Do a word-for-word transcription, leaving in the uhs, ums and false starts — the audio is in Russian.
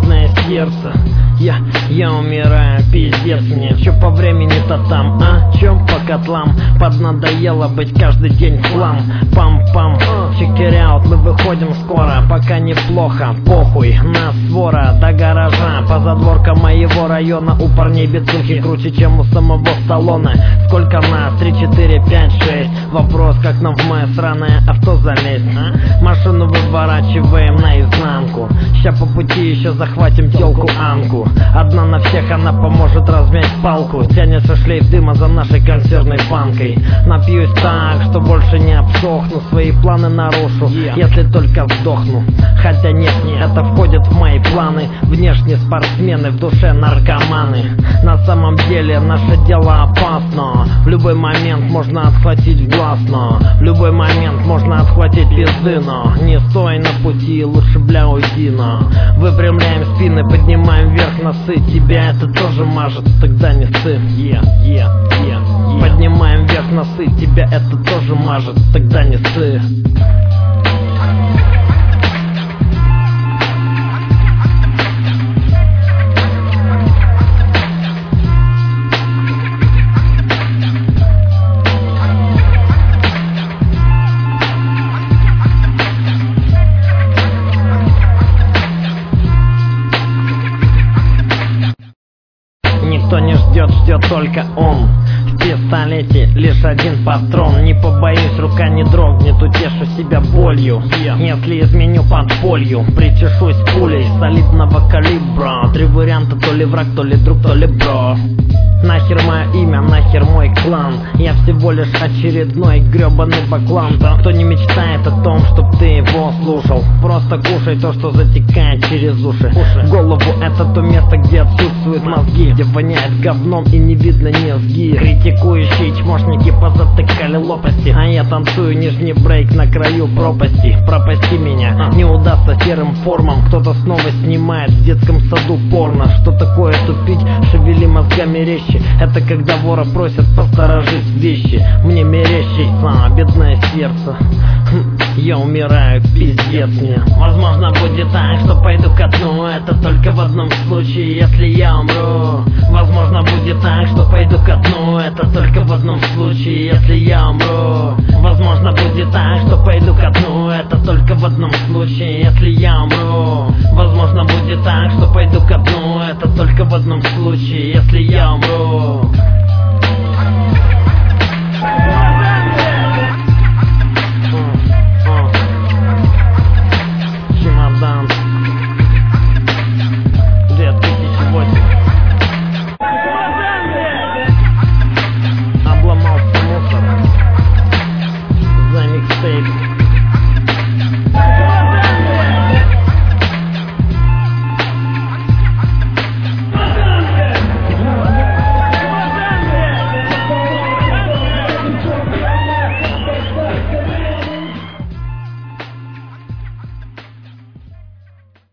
бедное сердце. Я, я умираю, пиздец мне. Чё по времени-то там, а? Чё по котлам? Поднадоело быть каждый день хлам. Пам-пам, чекеряут, мы выходим скоро. Пока неплохо, похуй, нас свора до гаража. По задворкам моего района у парней бицухи круче, чем у самого Сталлоне. Сколько нас? три, четыре, пять, шесть. Вопрос, как нам в мое сраное авто залезть, а? Машину выворачиваем наизнанку. Ща по пути еще захватим тёлку Анку. Одна на всех, она поможет размять палку. Тянется шлейф дыма за нашей консервной банкой. Напьюсь так, что больше не обсохну. Свои планы нарушу, если только сдохну. Хотя нет, это входит в мои планы. Внешне спортсмены, в душе наркоманы. На самом деле наше дело опасно. В любой момент можно отхватить в глаз, но в любой момент можно отхватить пизды, но не стой на пути, лучше бля уйди, но выпрямляем спины, поднимаем вверх носы. Тебя это тоже мажет, тогда не ссы. yeah, yeah, yeah, yeah. Поднимаем вверх носы, тебя это тоже мажет, тогда не ссы. Никто не ждет, ждет только он. В пистолете лишь один патрон. Не побоюсь, рука не дрогнет, утешу себя болью. Если изменю подполью, причешусь пулей солидного калибра. Три варианта, то ли враг, то ли друг, то ли бро. Нахер мое имя, нахер мой клан. Я всего лишь очередной гребаный баклан. Кто не мечтает о том, чтоб ты его слушал, просто кушай то, что затекает через уши. Голову — это то место, где отсутствуют мозги, где воняет говном и не видно низги. Критикующие чмошники позатыкали лопасти, а я танцую нижний брейк на краю пропасти. Пропасти меня не удастся серым формам. Кто-то снова снимает в детском саду порно. Что такое тупить? Шевели мозгами речи. Это когда вора просят посторожить вещи. Мне мерещится бедное сердце. Я умираю, пиздец мне. Возможно будет так, что пойду ко дну. Это только в одном случае, если я умру. Возможно будет так, что пойду ко дну. Это только в одном случае, если я умру. Возможно будет так, что пойду ко дну. Это только в одном случае, если я умру. Возможно будет так, что пойду ко дну. Это только в одном случае, если я умру.